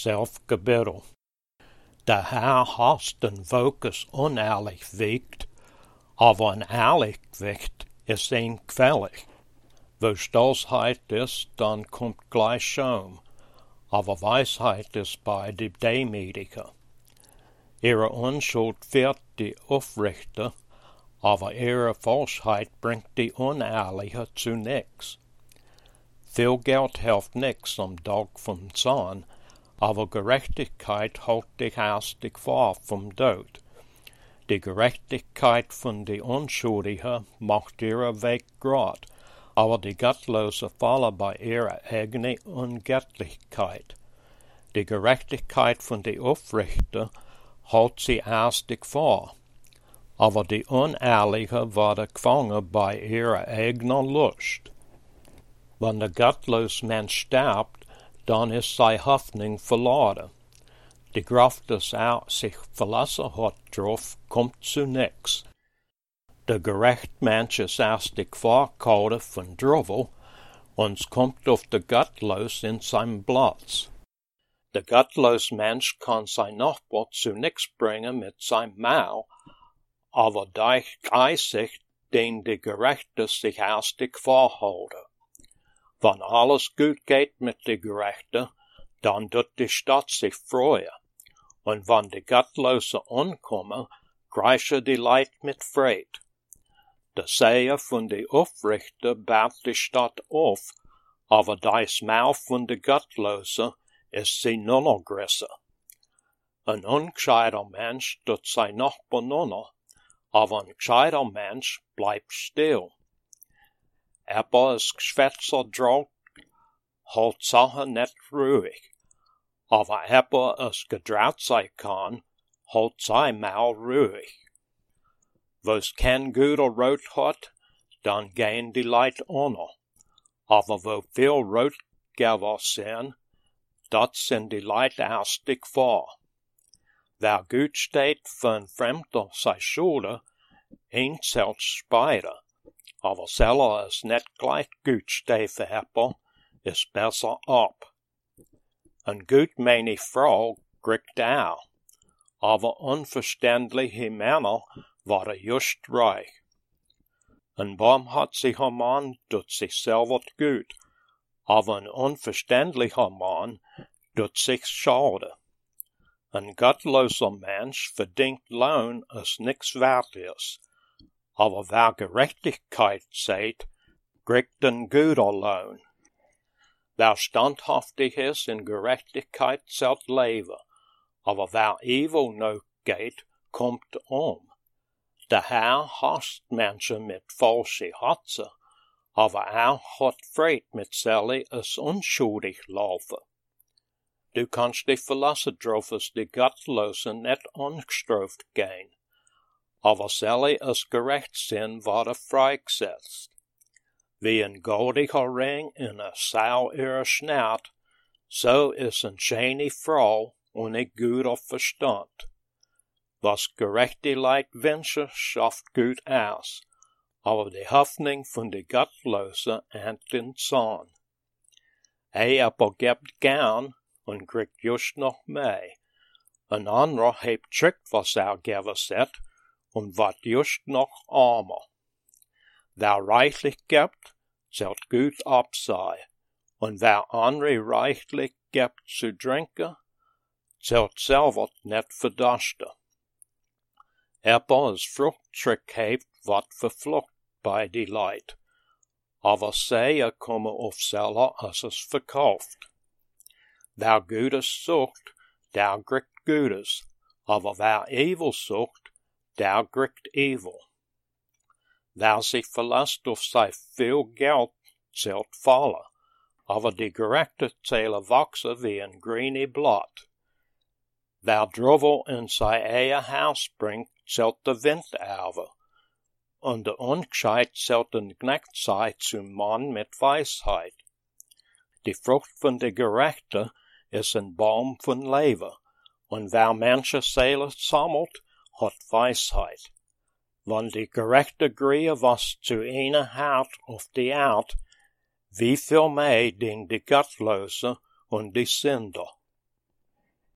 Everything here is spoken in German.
zelfgebiddel. De Herr hast den Focus unehrlich wiegt, aber ein Ehrlichkeit ist ein gefällig. Wo Stolzheit ist, dann kommt gleich Scham, aber Weisheit ist bei die Demütigen. Ihre Unschuld wird die Aufrichter, aber ihre Falschheit bringt die Unehrliche zu nix. Viel Geld hilft nix am Tag vom Zorn, aber Gerechtigkeit hält dich hastig vor vom Tod. Die Gerechtigkeit von die Unschuldigen macht ihren Weg grad, aber die Gottlosen fallen bei ihrer eigenen Ungöttlichkeit. Die Gerechtigkeit von die Aufrichter hält sie hastig vor, aber die Unehrlichen werden gefangen bei ihrer eigenen Lust. Wenn der gottlose Mensch stirbt, dann ist seine Hoffnung verloren. Die Kraft, das sich verlassen hat drauf, kommt zu nix. Der gerechte Mensch ist erst die Vorkaude von Drovel, und kommt auf der Gottlos in seinem Platz. Der gottlose Mensch kann sein Nachbar zu nix bringen mit seinem Maul, aber durch Einsicht, den die Gerechte sich erstig vorhalten. Wenn alles gut geht mit die Gerechten, dann tut die Stadt sich freuen. Und wenn die Gottlosen ankommen, kreischen die Leid mit Fried. Der Seher von die Aufrichter baut die Stadt auf, aber das Maul von die Gottlosen ist sie nur noch größer. Ein ungescheiter Mensch tut sein Nachbar nur, aber ein gescheiter Mensch bleibt still. Aber es Geschwätzer droht, hält Sachen nicht ruhig. Aber aber es getraut sein kann, hält sein Maul ruhig. Wo's kein guter Rot hat, dann gehen die Leute unter. Aber wo viel Rotgeber sind, dort sind die Leute erstig vor. Wer gut steht für ein Fremder sei Schule, ihn zählt beide. Aber selber es nicht gleich gut steht für Hepper, ist besser ab. Ein gutmeinige Frau kriegt auch, aber unverständliche Männer waren just reich. Ein barmherziger Mann tut sich selber gut, aber ein unverständlicher Mann tut sich schade. Ein gottloser Mensch verdient Lohn, es nix wert ist. Aber wer Gerechtigkeit seht, kriegt einen guten Lohn. Wer standhaftig ist in Gerechtigkeit, zählt Leben, aber wer evil noch geht, kommt Der Herr hasst Menschen mit falschen Herzen, aber hat Fried mit Sally es unschuldig laufen. Du kannst dich verlassen drauf, dass die Gottlosen nicht ungestraft gehen. Aber Sally es gerecht sind, wurde freigesetzt. Wie ein goldiger Ring in a Sau ihrer Schnaut, so ist eine schöne Frau ohne guter Verstand. Was gerechte Leid wünschen, schafft gut aus, aber die Hoffnung von die Gottlosen erntet den Zorn. Aber gibt gern und kriegt just noch mehr. Ein anderer hebt schickt, was geben set, und wird just noch armer. Wer reichlich gibt, zählt gut ab sei, und wer andere reichlich gibt zu trinken, zählt selber nicht verdorsten. Aber es Fruchttrick hebt, wat verflucht bei die Leid, aber Seher kommen auf Seller, als es verkauft. Wer Gutes sucht, der kriegt Gutes, aber wer Evil sucht, der kriegt Evil. Wer sich verlässt auf sein viel Geld, zählt fallen, aber die gerechte Zähler wachsen wie ein grüne Blatt. Wer Drovel in sein Ehehaus bringt, zählt der Wind erbe, und der Ungescheit zählt den Knecht sei zum Mann mit Weisheit. Die Frucht von der Gerechten ist ein Baum von Leben, und wer Menschenseelen sammelt, hat Weisheit. Wenn die Gerechte griehe, was zu ihnen hat auf die Erde, wie viel mehr den die Gottlosen und die Sünder.